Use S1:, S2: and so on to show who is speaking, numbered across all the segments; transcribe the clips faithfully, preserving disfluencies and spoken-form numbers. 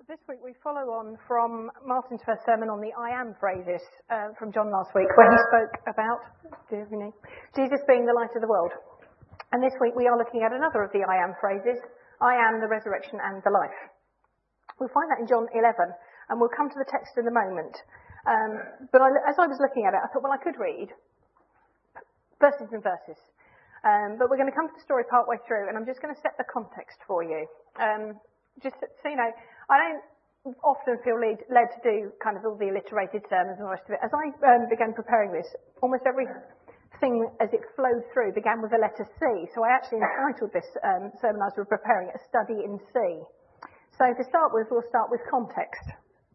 S1: This week we follow on from Martin's first sermon on the I am phrases uh, from John last week, where he spoke about Jesus being the light of the world. And this week we are looking at another of the I am phrases, I am the resurrection and the life. We'll find that in John eleven, and we'll come to the text in a moment. Um, but I, as I was looking at it, I thought, well, I could read verses and verses. Um, but we're going to come to the story part way through, and I'm just going to set the context for you. Um, just so you know, I don't often feel lead, led to do kind of all the alliterated sermons and the rest of it. As I um, began preparing this, almost everything as it flowed through began with the letter C. So I actually entitled this um, sermon as we were preparing it, A Study in C. So to start with, we'll start with context.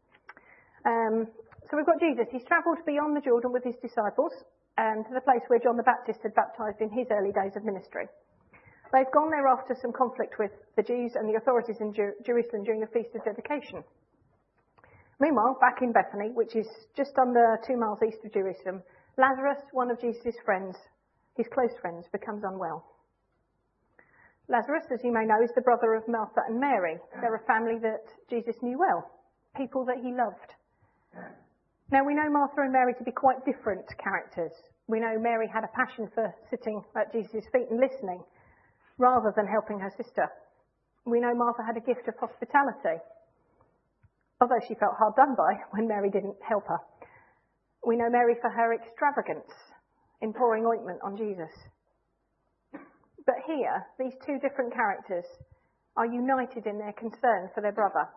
S1: Um, so we've got Jesus. He's travelled beyond the Jordan with his disciples and to the place where John the Baptist had baptised in his early days of ministry. They've gone there after some conflict with the Jews and the authorities in Jer- Jerusalem during the Feast of Dedication. Meanwhile, back in Bethany, which is just under two miles east of Jerusalem, Lazarus, one of Jesus' friends, his close friends, becomes unwell. Lazarus, as you may know, is the brother of Martha and Mary. They're a family that Jesus knew well, people that he loved. Now, we know Martha and Mary to be quite different characters. We know Mary had a passion for sitting at Jesus' feet and listening, rather than helping her sister. We know Martha had a gift of hospitality, although she felt hard done by when Mary didn't help her. We know Mary for her extravagance in pouring ointment on Jesus. But here, these two different characters are united in their concern for their brother.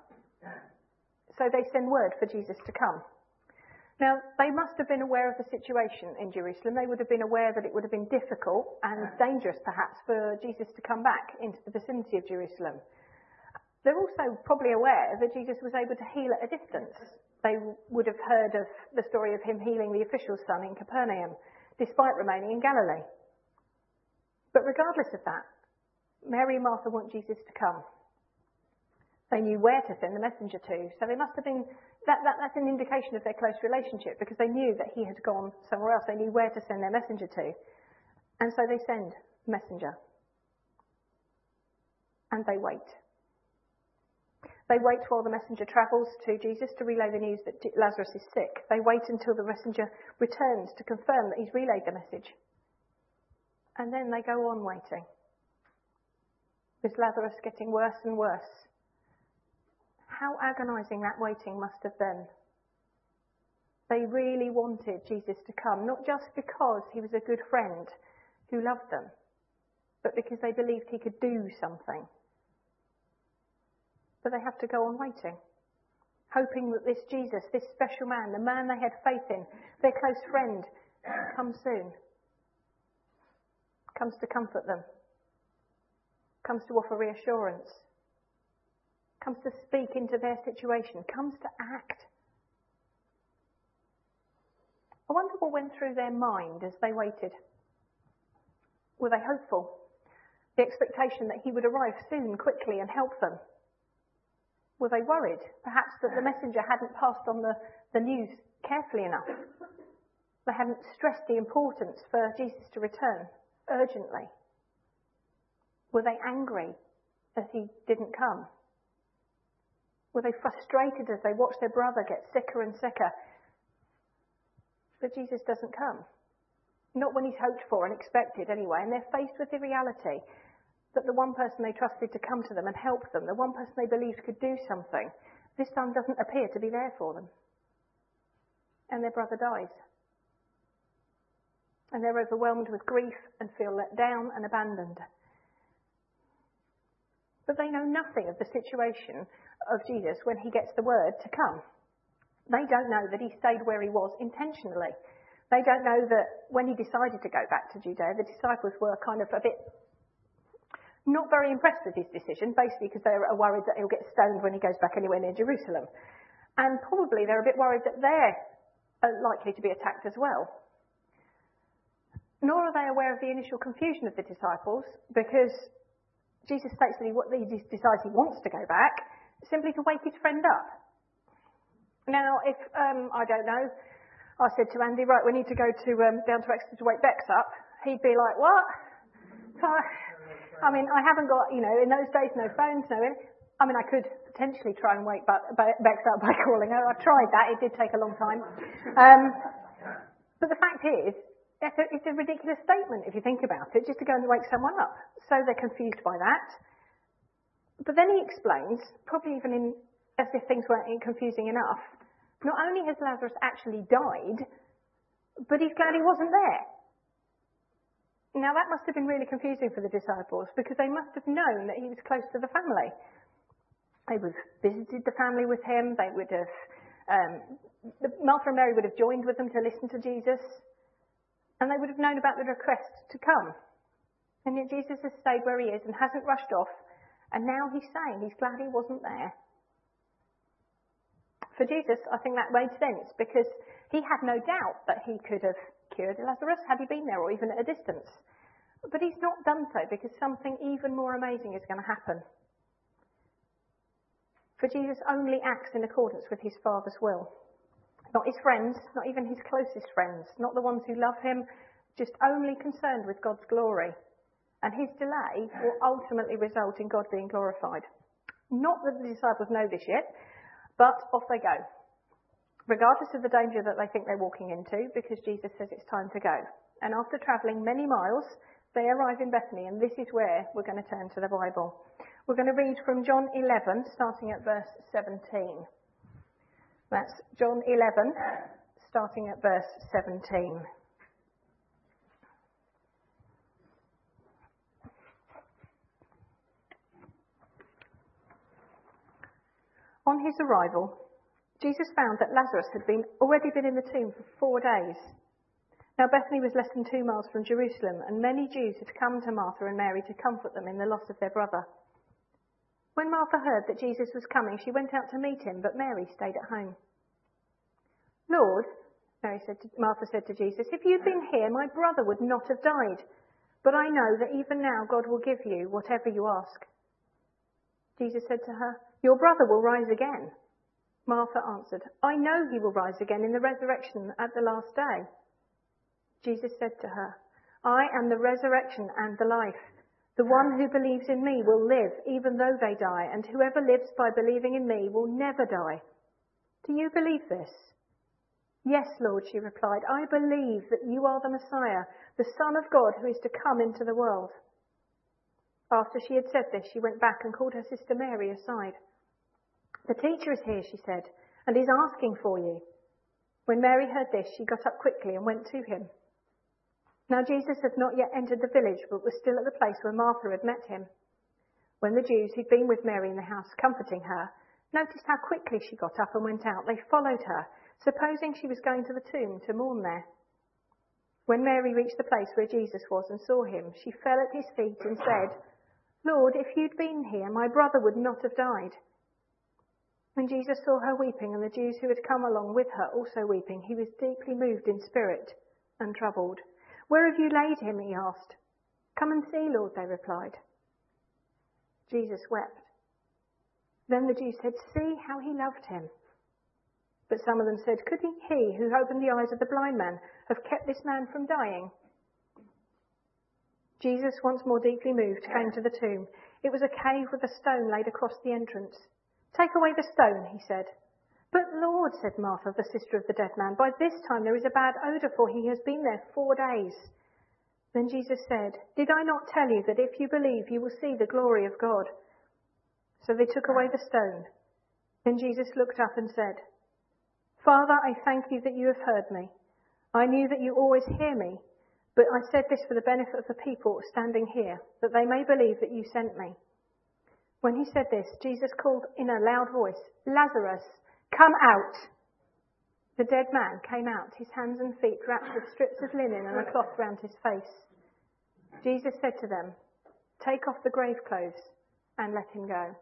S1: So they send word for Jesus to come. Now, they must have been aware of the situation in Jerusalem. They would have been aware that it would have been difficult and dangerous, perhaps, for Jesus to come back into the vicinity of Jerusalem. They're also probably aware that Jesus was able to heal at a distance. They would have heard of the story of him healing the official's son in Capernaum, despite remaining in Galilee. But regardless of that, Mary and Martha want Jesus to come. They knew where to send the messenger to, so they must have been, that, that, that's an indication of their close relationship, because they knew that he had gone somewhere else. They knew where to send their messenger to. And so they send the messenger. And they wait. They wait while the messenger travels to Jesus to relay the news that Lazarus is sick. They wait until the messenger returns to confirm that he's relayed the message. And then they go on waiting, with Lazarus getting worse and worse. How agonising that waiting must have been. They really wanted Jesus to come, not just because he was a good friend who loved them, but because they believed he could do something. But they have to go on waiting, hoping that this Jesus, this special man, the man they had faith in, their close friend, comes soon, comes to comfort them, comes to offer reassurance, comes to speak into their situation, comes to act. I wonder what went through their mind as they waited. Were they hopeful? The expectation that he would arrive soon, quickly, and help them? Were they worried, perhaps, that the messenger hadn't passed on the, the news carefully enough? They hadn't stressed the importance for Jesus to return urgently? Were they angry that he didn't come? Were they frustrated as they watched their brother get sicker and sicker? But Jesus doesn't come. Not when he's hoped for and expected anyway. And they're faced with the reality that the one person they trusted to come to them and help them, the one person they believed could do something, this time doesn't appear to be there for them. And their brother dies. And they're overwhelmed with grief and feel let down and abandoned. But they know nothing of the situation of Jesus when he gets the word to come. They don't know that he stayed where he was intentionally. They don't know that when he decided to go back to Judea, the disciples were kind of a bit not very impressed with his decision, basically because they are worried that he'll get stoned when he goes back anywhere near Jerusalem. And probably they're a bit worried that they're likely to be attacked as well. Nor are they aware of the initial confusion of the disciples, because Jesus states that he, he decides he wants to go back, simply to wake his friend up. Now, if, um, I don't know, I said to Andy, right, we need to go to um, down to Exeter to wake Bex up, he'd be like, what? So, I mean, I haven't got, you know, in those days, no phones, no... I mean, I could potentially try and wake Bex up by calling her. I tried that. It did take a long time. Um, but the fact is, it's a, it's a ridiculous statement if you think about it, just to go and wake someone up. So they're confused by that. But then he explains, probably even in, as if things weren't confusing enough, not only has Lazarus actually died, but he's glad he wasn't there. Now that must have been really confusing for the disciples, because they must have known that he was close to the family. They would have visited the family with him. They would have, um, Martha and Mary would have joined with them to listen to Jesus, and they would have known about the request to come. And yet Jesus has stayed where he is and hasn't rushed off, and now he's saying he's glad he wasn't there. For Jesus, I think that made sense, because he had no doubt that he could have cured Lazarus had he been there, or even at a distance. But he's not done so, because something even more amazing is going to happen. For Jesus only acts in accordance with his Father's will. Not his friends, not even his closest friends, not the ones who love him, just only concerned with God's glory. And his delay will ultimately result in God being glorified. Not that the disciples know this yet, but off they go, regardless of the danger that they think they're walking into, because Jesus says it's time to go. And after travelling many miles, they arrive in Bethany, and this is where we're going to turn to the Bible. We're going to read from John eleven, starting at verse seventeen. That's John eleven, starting at verse seventeen. On his arrival, Jesus found that Lazarus had been already been in the tomb for four days. Now Bethany was less than two miles from Jerusalem, and many Jews had come to Martha and Mary to comfort them in the loss of their brother. When Martha heard that Jesus was coming, she went out to meet him, but Mary stayed at home. Lord, Mary said to, Martha said to Jesus, if you'd been here, my brother would not have died. But I know that even now God will give you whatever you ask. Jesus said to her, your brother will rise again. Martha answered, I know he will rise again in the resurrection at the last day. Jesus said to her, I am the resurrection and the life. The one who believes in me will live even though they die, and whoever lives by believing in me will never die. Do you believe this? Yes, Lord, she replied, I believe that you are the Messiah, the Son of God who is to come into the world. After she had said this, she went back and called her sister Mary aside. The teacher is here, she said, and is asking for you. When Mary heard this, she got up quickly and went to him. Now Jesus had not yet entered the village, but was still at the place where Martha had met him. When the Jews who'd been with Mary in the house comforting her noticed how quickly she got up and went out, they followed her, supposing she was going to the tomb to mourn there. When Mary reached the place where Jesus was and saw him, she fell at his feet and said, Lord, if you'd been here, my brother would not have died. When Jesus saw her weeping, and the Jews who had come along with her also weeping, he was deeply moved in spirit and troubled. Where have you laid him? He asked. Come and see, Lord, they replied. Jesus wept. Then the Jews said, see how he loved him. But some of them said, could he, who opened the eyes of the blind man, have kept this man from dying? Jesus, once more deeply moved, came to the tomb. It was a cave with a stone laid across the entrance. Take away the stone, he said. But Lord, said Martha, the sister of the dead man, by this time there is a bad odour, for he has been there four days. Then Jesus said, did I not tell you that if you believe, you will see the glory of God? So they took away the stone. Then Jesus looked up and said, Father, I thank you that you have heard me. I knew that you always hear me, but I said this for the benefit of the people standing here, that they may believe that you sent me. When he said this, Jesus called in a loud voice, Lazarus, come out! The dead man came out, his hands and feet wrapped with strips of linen and a cloth round his face. Jesus said to them, take off the grave clothes and let him go.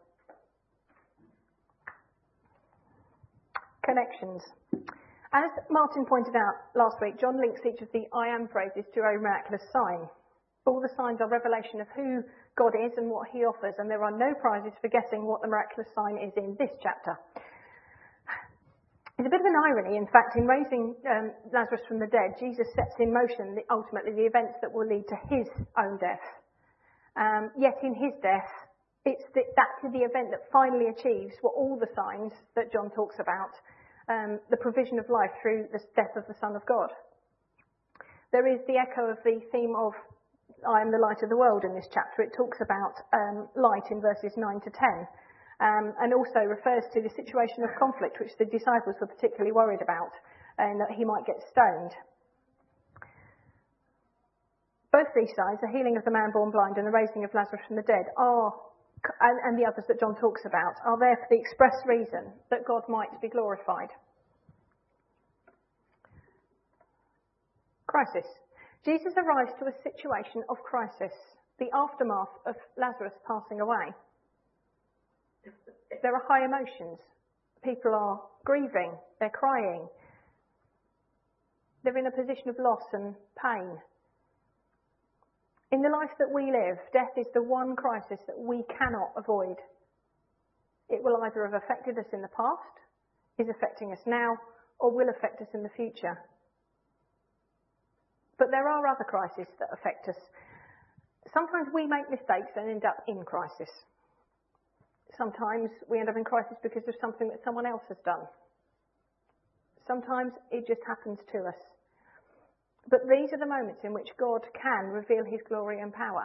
S1: Connections. As Martin pointed out last week, John links each of the I am phrases to a miraculous sign. All the signs are revelation of who God is and what he offers, and there are no prizes for guessing what the miraculous sign is in this chapter. It's a bit of an irony, in fact, in raising um, Lazarus from the dead, Jesus sets in motion the, ultimately the events that will lead to his own death. Um, yet in his death, It's the, that's the event that finally achieves what all the signs that John talks about, um, the provision of life through the death of the Son of God. There is the echo of the theme of I am the light of the world in this chapter. It talks about um, light in verses nine to ten, um, and also refers to the situation of conflict which the disciples were particularly worried about, and that he might get stoned. Both these signs, the healing of the man born blind and the raising of Lazarus from the dead, are And, and the others that John talks about, are there for the express reason that God might be glorified. Crisis. Jesus arrives to a situation of crisis, the aftermath of Lazarus passing away. There are high emotions. People are grieving, they're crying. They're in a position of loss and pain. In the life that we live, death is the one crisis that we cannot avoid. It will either have affected us in the past, is affecting us now, or will affect us in the future. But there are other crises that affect us. Sometimes we make mistakes and end up in crisis. Sometimes we end up in crisis because of something that someone else has done. Sometimes it just happens to us. But these are the moments in which God can reveal his glory and power.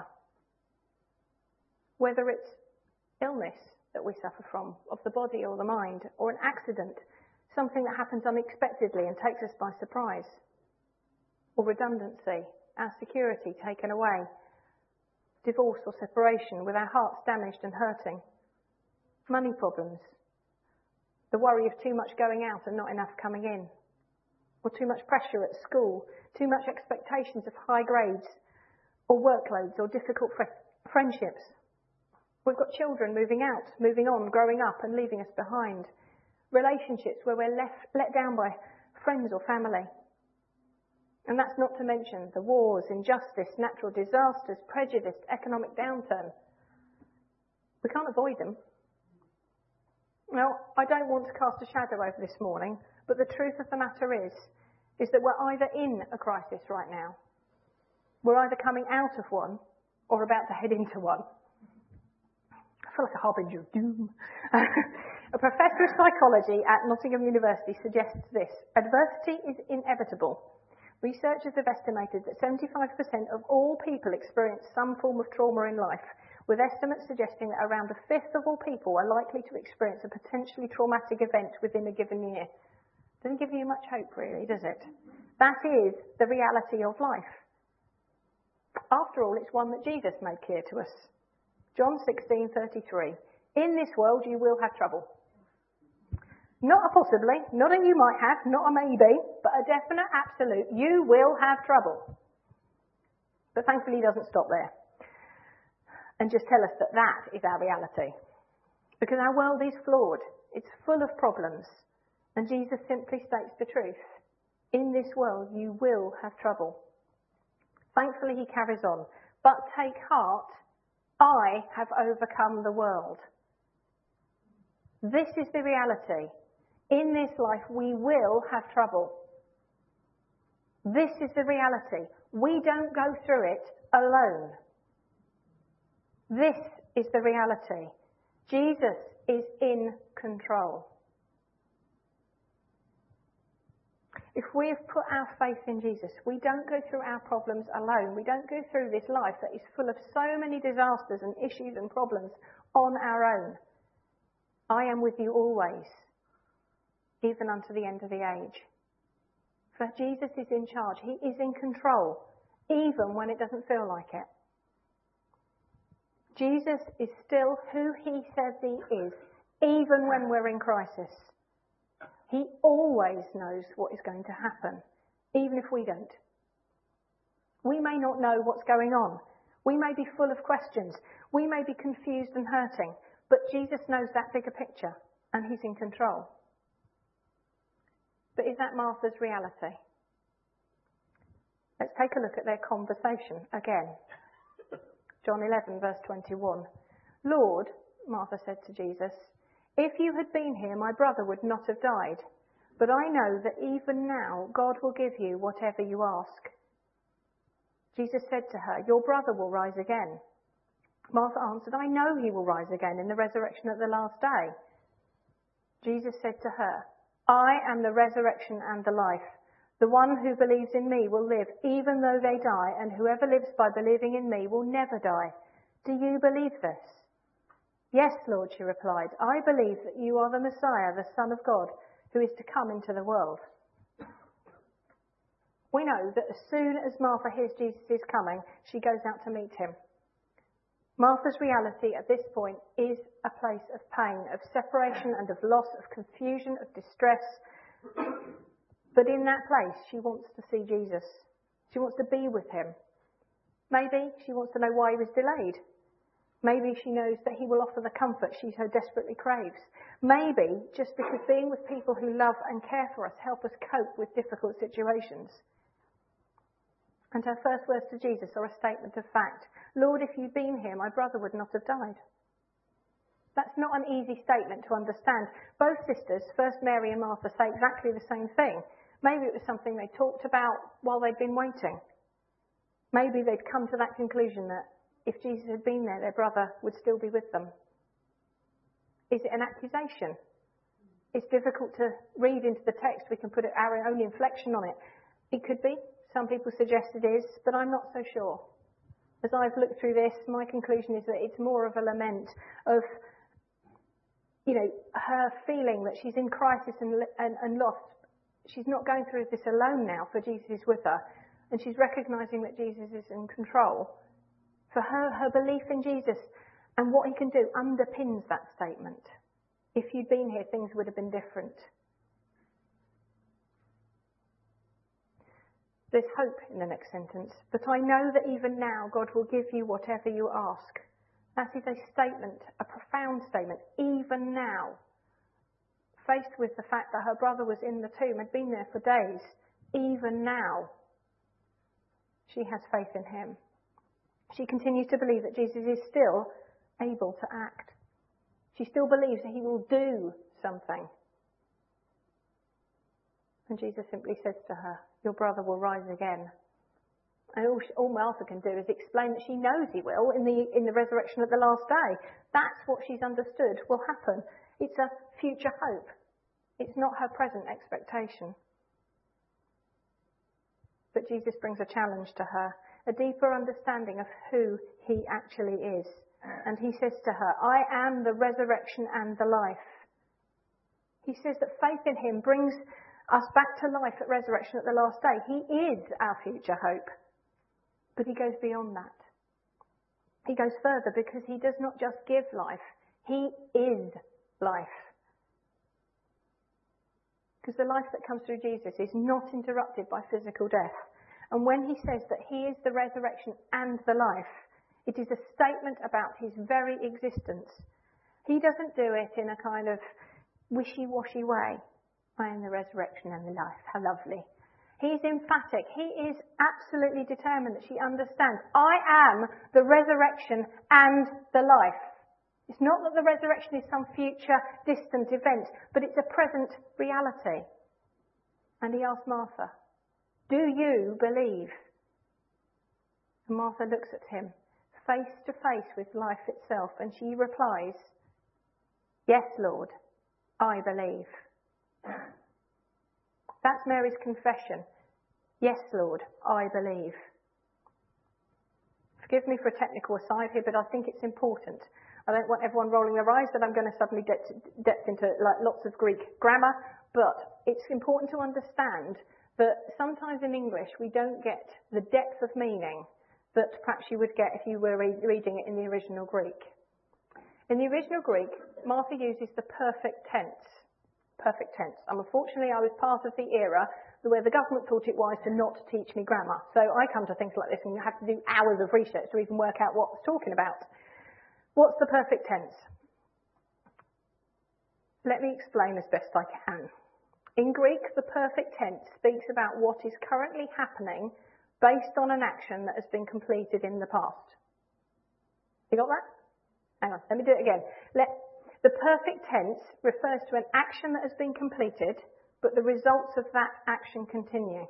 S1: Whether it's illness that we suffer from, of the body or the mind, or an accident, something that happens unexpectedly and takes us by surprise, or redundancy, our security taken away, divorce or separation with our hearts damaged and hurting, money problems, the worry of too much going out and not enough coming in, or too much pressure at school, too much expectations of high grades, or workloads, or difficult fr- friendships. We've got children moving out, moving on, growing up and leaving us behind. Relationships where we're left, let down by friends or family. And that's not to mention the wars, injustice, natural disasters, prejudice, economic downturn. We can't avoid them. Now, I don't want to cast a shadow over this morning, but the truth of the matter is, is that we're either in a crisis right now, we're either coming out of one, or about to head into one. I feel like a harbinger of doom. A professor of psychology at Nottingham University suggests this: adversity is inevitable. Researchers have estimated that seventy-five percent of all people experience some form of trauma in life, with estimates suggesting that around a fifth of all people are likely to experience a potentially traumatic event within a given year. Doesn't give you much hope, really, does it? That is the reality of life. After all, it's one that Jesus made clear to us. John sixteen thirty-three. In this world you will have trouble. Not a possibly, not a you might have, not a maybe, but a definite absolute. You will have trouble. But thankfully he doesn't stop there and just tell us that that is our reality. Because our world is flawed. It's full of problems. And Jesus simply states the truth. In this world you will have trouble. Thankfully he carries on. But take heart, I have overcome the world. This is the reality. In this life we will have trouble. This is the reality. We don't go through it alone. This is the reality. Jesus is in control. If we have put our faith in Jesus, we don't go through our problems alone. We don't go through this life that is full of so many disasters and issues and problems on our own. I am with you always, even unto the end of the age. For Jesus is in charge. He is in control, even when it doesn't feel like it. Jesus is still who he says he is, even when we're in crisis. He always knows what is going to happen, even if we don't. We may not know what's going on. We may be full of questions. We may be confused and hurting. But Jesus knows that bigger picture, and he's in control. But is that Martha's reality? Let's take a look at their conversation again. John eleven, verse twenty-one. Lord, Martha said to Jesus, if you had been here, my brother would not have died. But I know that even now God will give you whatever you ask. Jesus said to her, your brother will rise again. Martha answered, I know he will rise again in the resurrection at the last day. Jesus said to her, I am the resurrection and the life. The one who believes in me will live even though they die, and whoever lives by believing in me will never die. Do you believe this? Yes, Lord, she replied. I believe that you are the Messiah, the Son of God, who is to come into the world. We know that as soon as Martha hears Jesus is coming, she goes out to meet him. Martha's reality at this point is a place of pain, of separation and of loss, of confusion, of distress. But in that place, she wants to see Jesus. She wants to be with him. Maybe she wants to know why he was delayed. Maybe she knows that he will offer the comfort she so desperately craves. Maybe just because being with people who love and care for us help us cope with difficult situations. And her first words to Jesus are a statement of fact. Lord, if you'd been here, my brother would not have died. That's not an easy statement to understand. Both sisters, first Mary and Martha, say exactly the same thing. Maybe it was something they talked about while they'd been waiting. Maybe they'd come to that conclusion that if Jesus had been there, their brother would still be with them. Is it an accusation? It's difficult to read into the text. We can put our own inflection on it. It could be. Some people suggest it is, but I'm not so sure. As I've looked through this, my conclusion is that it's more of a lament of, you know, her feeling that she's in crisis and, and, and lost. She's not going through this alone now, for Jesus is with her. And she's recognising that Jesus is in control. For her, her belief in Jesus and what he can do underpins that statement. If you'd been here, things would have been different. There's hope in the next sentence. But I know that even now God will give you whatever you ask. That is a statement, a profound statement. Even now, faced with the fact that her brother was in the tomb, had been there for days, even now, she has faith in him. She continues to believe that Jesus is still able to act. She still believes that he will do something. And Jesus simply says to her, your brother will rise again. And all, she, all Martha can do is explain that she knows he will in the, in the resurrection at the last day. That's what she's understood will happen. It's a future hope. It's not her present expectation. But Jesus brings a challenge to her, a deeper understanding of who he actually is. And he says to her, I am the resurrection and the life. He says that faith in him brings us back to life at resurrection at the last day. He is our future hope. But he goes beyond that. He goes further because he does not just give life. He is life. Because the life that comes through Jesus is not interrupted by physical death. And when he says that he is the resurrection and the life, it is a statement about his very existence. He doesn't do it in a kind of wishy-washy way. I am the resurrection and the life. How lovely. He's emphatic. He is absolutely determined that she understands. I am the resurrection and the life. It's not that the resurrection is some future distant event, but it's a present reality. And he asks Martha, do you believe? And Martha looks at him, face to face with life itself, and she replies, yes, Lord, I believe. That's Mary's confession. Yes, Lord, I believe. Forgive me for a technical aside here, but I think it's important. I don't want everyone rolling their eyes that I'm going to suddenly get depth into like lots of Greek grammar, but it's important to understand that sometimes in English we don't get the depth of meaning that perhaps you would get if you were re- reading it in the original Greek. In the original Greek, Martha uses the perfect tense. Perfect tense. And unfortunately, I was part of the era where the government thought it wise to not teach me grammar. So I come to things like this and you have to do hours of research to even work out what it's talking about. What's the perfect tense? Let me explain as best I can. In Greek, the perfect tense speaks about what is currently happening based on an action that has been completed in the past. You got that? Hang on, let me do it again. Let, the perfect tense refers to an action that has been completed, but the results of that action continue.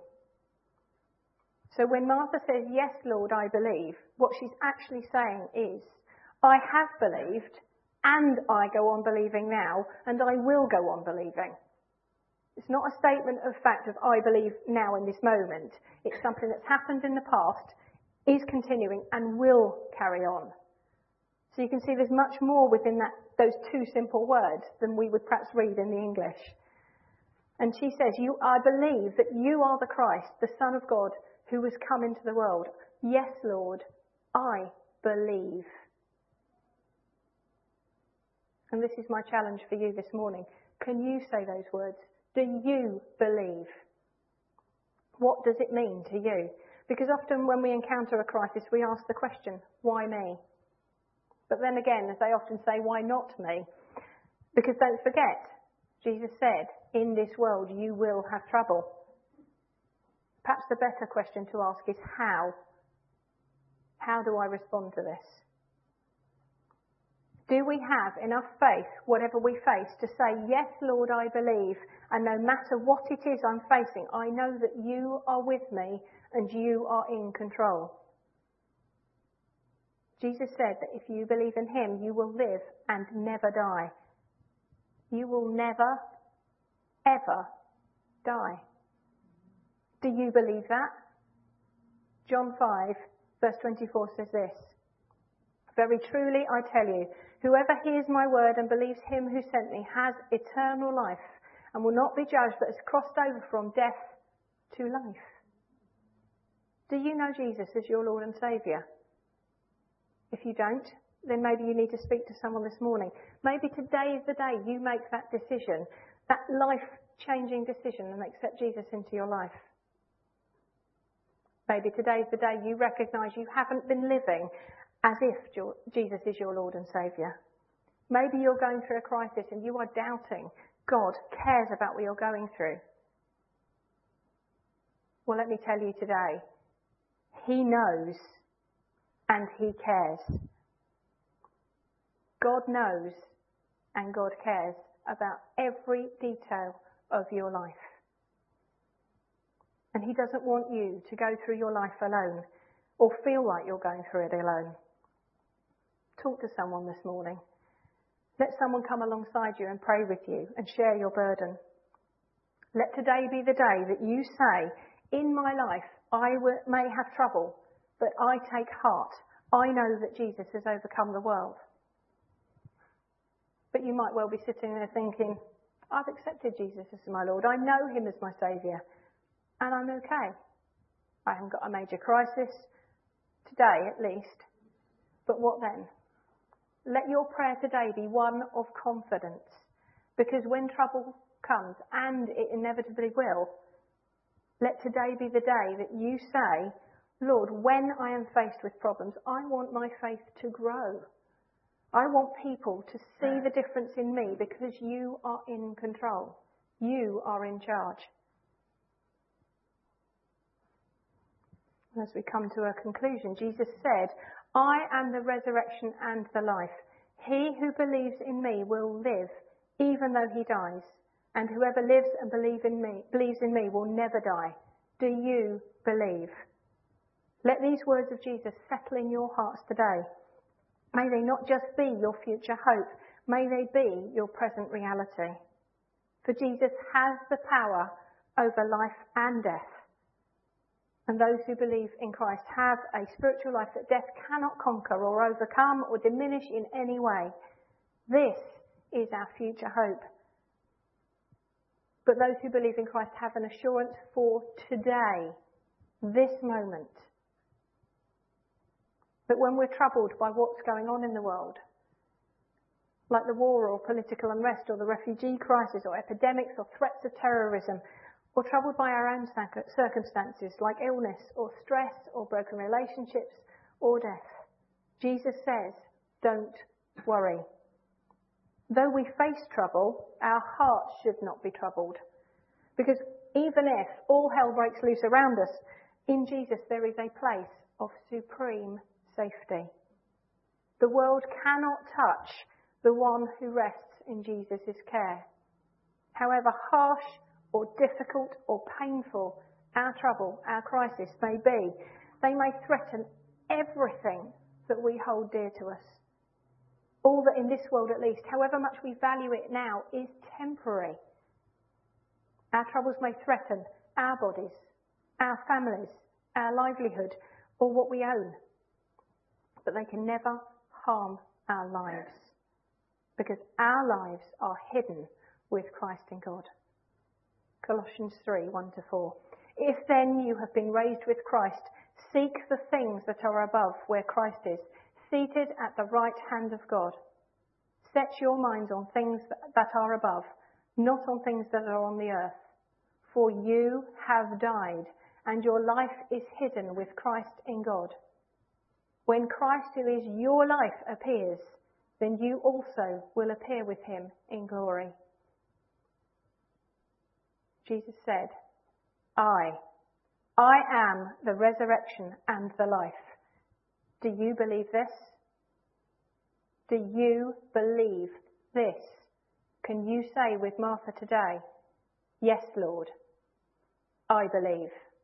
S1: So when Martha says, yes, Lord, I believe, what she's actually saying is, I have believed, and I go on believing now, and I will go on believing. It's not a statement of fact of I believe now in this moment. It's something that's happened in the past, is continuing, and will carry on. So you can see there's much more within that those two simple words than we would perhaps read in the English. And she says, "You, I believe that you are the Christ, the Son of God, who has come into the world. Yes, Lord, I believe." And this is my challenge for you this morning. Can you say those words? Do you believe? What does it mean to you? Because often when we encounter a crisis, we ask the question, why me? But then again, as they often say, why not me? Because don't forget, Jesus said, in this world you will have trouble. Perhaps the better question to ask is how? How do I respond to this? Do we have enough faith, whatever we face, to say, yes, Lord, I believe, and no matter what it is I'm facing, I know that you are with me and you are in control. Jesus said that if you believe in him, you will live and never die. You will never, ever die. Do you believe that? John five, verse twenty-four says this, "Very truly I tell you, whoever hears my word and believes him who sent me has eternal life and will not be judged but has crossed over from death to life." Do you know Jesus as your Lord and Saviour? If you don't, then maybe you need to speak to someone this morning. Maybe today is the day you make that decision, that life-changing decision, and accept Jesus into your life. Maybe today is the day you recognise you haven't been living as if Jesus is your Lord and Saviour. Maybe you're going through a crisis and you are doubting God cares about what you're going through. Well, let me tell you today, he knows and he cares. God knows and God cares about every detail of your life. And he doesn't want you to go through your life alone or feel like you're going through it alone. Talk to someone this morning. Let someone come alongside you and pray with you and share your burden. Let today be the day that you say, in my life I may have trouble, but I take heart. I know that Jesus has overcome the world. But you might well be sitting there thinking, I've accepted Jesus as my Lord. I know him as my Saviour. And I'm okay. I haven't got a major crisis, today at least. But what then? Let your prayer today be one of confidence. Because when trouble comes, and it inevitably will, let today be the day that you say, Lord, when I am faced with problems, I want my faith to grow. I want people to see the difference in me because you are in control. You are in charge. As we come to a conclusion, Jesus said, I am the resurrection and the life. He who believes in me will live, even though he dies. And whoever lives and believe in me, believes in me will never die. Do you believe? Let these words of Jesus settle in your hearts today. May they not just be your future hope, may they be your present reality. For Jesus has the power over life and death. And those who believe in Christ have a spiritual life that death cannot conquer or overcome or diminish in any way. This is our future hope. But those who believe in Christ have an assurance for today, this moment. That when we're troubled by what's going on in the world, like the war or political unrest or the refugee crisis or epidemics or threats of terrorism, or troubled by our own circumstances like illness or stress or broken relationships or death, Jesus says, don't worry. Though we face trouble, our hearts should not be troubled. Because even if all hell breaks loose around us, in Jesus there is a place of supreme safety. The world cannot touch the one who rests in Jesus' care. However harsh or difficult or painful our trouble, our crisis may be, they may threaten everything that we hold dear to us. All that in this world at least, however much we value it now, is temporary. Our troubles may threaten our bodies, our families, our livelihood, or what we own. But they can never harm our lives, because our lives are hidden with Christ in God. Colossians three, one to four. If then you have been raised with Christ, seek the things that are above, where Christ is, seated at the right hand of God. Set your minds on things that are above, not on things that are on the earth. For you have died, and your life is hidden with Christ in God. When Christ, who is your life, appears, then you also will appear with him in glory. Jesus said, I, I am the resurrection and the life. Do you believe this? Do you believe this? Can you say with Martha today, yes, Lord, I believe.